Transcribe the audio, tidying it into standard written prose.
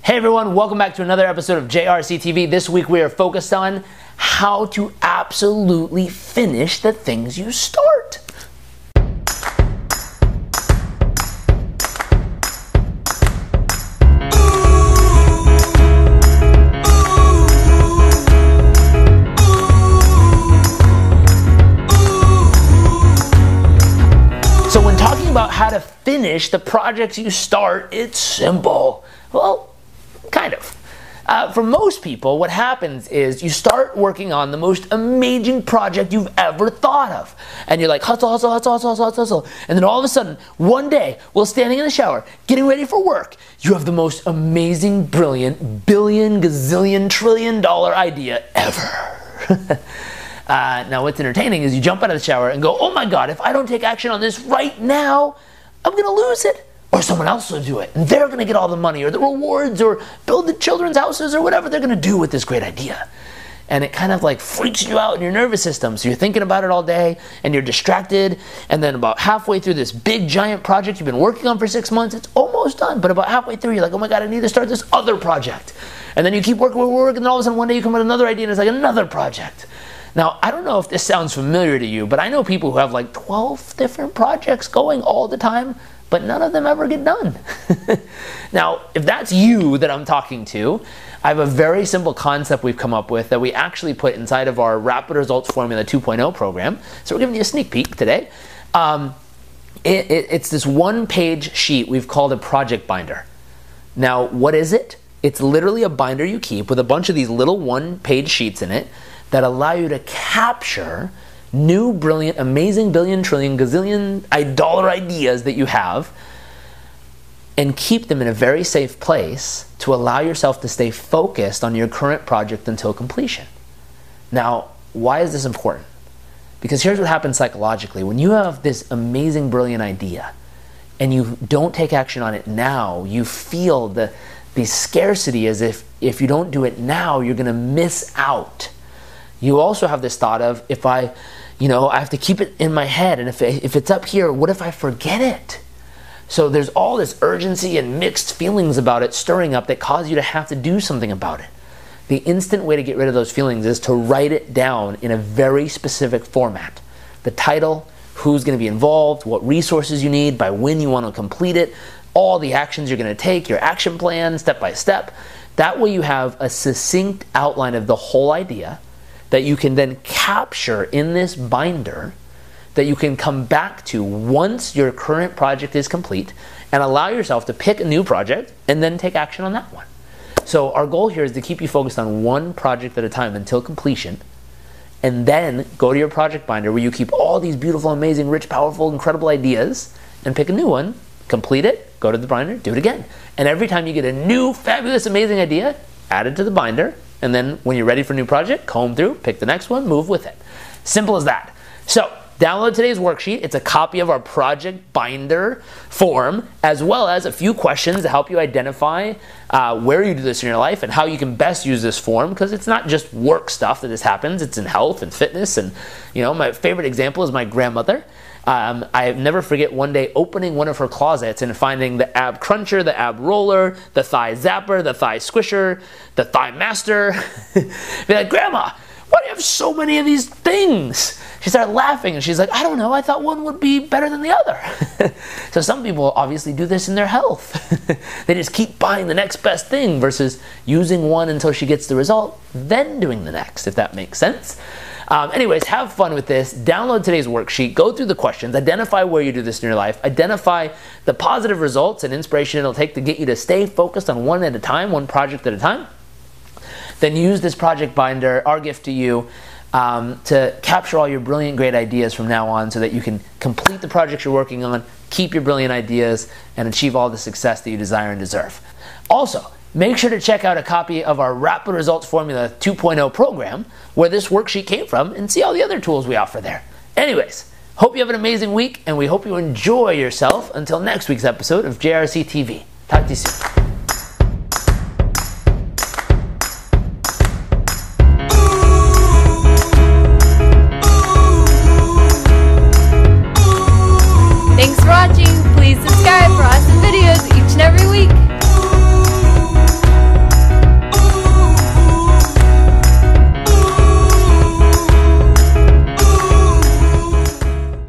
Hey everyone, welcome back to another episode of JRC TV. This week we are focused on how to absolutely finish the things you start. So when talking about how to finish the projects you start, it's simple. Well, kind of. For most people, what happens is you start working on the most amazing project you've ever thought of. And you're like, hustle, hustle, hustle, hustle, hustle, hustle. And then all of a sudden, one day, while standing in the shower, getting ready for work, you have the most amazing, brilliant, billion, gazillion, trillion dollar idea ever. Now what's entertaining is you jump out of the shower and go, oh my God, if I don't take action on this right now, I'm gonna lose it. Or someone else will do it, and they're gonna get all the money or the rewards or build the children's houses or whatever they're gonna do with this great idea. And it kind of like freaks you out in your nervous system. So you're thinking about it all day and you're distracted, and then about halfway through this big giant project you've been working on for 6 months, it's almost done, but about halfway through you're like, oh my God, I need to start this other project. And then you keep working, and then all of a sudden one day you come with another idea and it's like another project. Now, I don't know if this sounds familiar to you, but I know people who have like 12 different projects going all the time, but none of them ever get done. Now, if that's you that I'm talking to, I have a very simple concept we've come up with that we actually put inside of our Rapid Results Formula 2.0 program. So we're giving you a sneak peek today. It's this one-page sheet we've called a project binder. Now, what is it? It's literally a binder you keep with a bunch of these little one-page sheets in it that allow you to capture new, brilliant, amazing, billion, trillion, gazillion dollar ideas that you have and keep them in a very safe place to allow yourself to stay focused on your current project until completion. Now, why is this important? Because here's what happens psychologically. When you have this amazing, brilliant idea and you don't take action on it now, you feel the scarcity as if you don't do it now, you're gonna miss out. You also have this thought of, if I have to keep it in my head, and if it's up here, what if I forget it? So there's all this urgency and mixed feelings about it stirring up that cause you to have to do something about it. The instant way to get rid of those feelings is to write it down in a very specific format. The title, who's going to be involved, what resources you need, by when you want to complete it, all the actions you're going to take, your action plan, step by step. That way you have a succinct outline of the whole idea that you can then capture in this binder that you can come back to once your current project is complete and allow yourself to pick a new project and then take action on that one. So our goal here is to keep you focused on one project at a time until completion, and then go to your project binder where you keep all these beautiful, amazing, rich, powerful, incredible ideas and pick a new one, complete it, go to the binder, do it again. And every time you get a new, fabulous, amazing idea, add it to the binder. And then when you're ready for a new project, comb through, pick the next one, move with it. Simple as that. So download today's worksheet. It's a copy of our project binder form, as well as a few questions to help you identify where you do this in your life and how you can best use this form, because it's not just work stuff that this happens. It's in health and fitness. And my favorite example is my grandmother. I never forget one day opening one of her closets and finding the ab cruncher, the ab roller, the thigh zapper, the thigh squisher, the thigh master. Be like, Grandma, why do you have so many of these things? She started laughing and she's like, I don't know, I thought one would be better than the other. So some people obviously do this in their health. They just keep buying the next best thing versus using one until she gets the result, then doing the next, if that makes sense. Anyways, have fun with this. Download today's worksheet, go through the questions, identify where you do this in your life, identify the positive results and inspiration it'll take to get you to stay focused on one at a time, one project at a time. Then use this project binder, our gift to you, to capture all your brilliant, great ideas from now on so that you can complete the projects you're working on, keep your brilliant ideas, and achieve all the success that you desire and deserve. Also, make sure to check out a copy of our Rapid Results Formula 2.0 program, where this worksheet came from, and see all the other tools we offer there. Anyways, hope you have an amazing week, and we hope you enjoy yourself until next week's episode of JRC TV. Talk to you soon.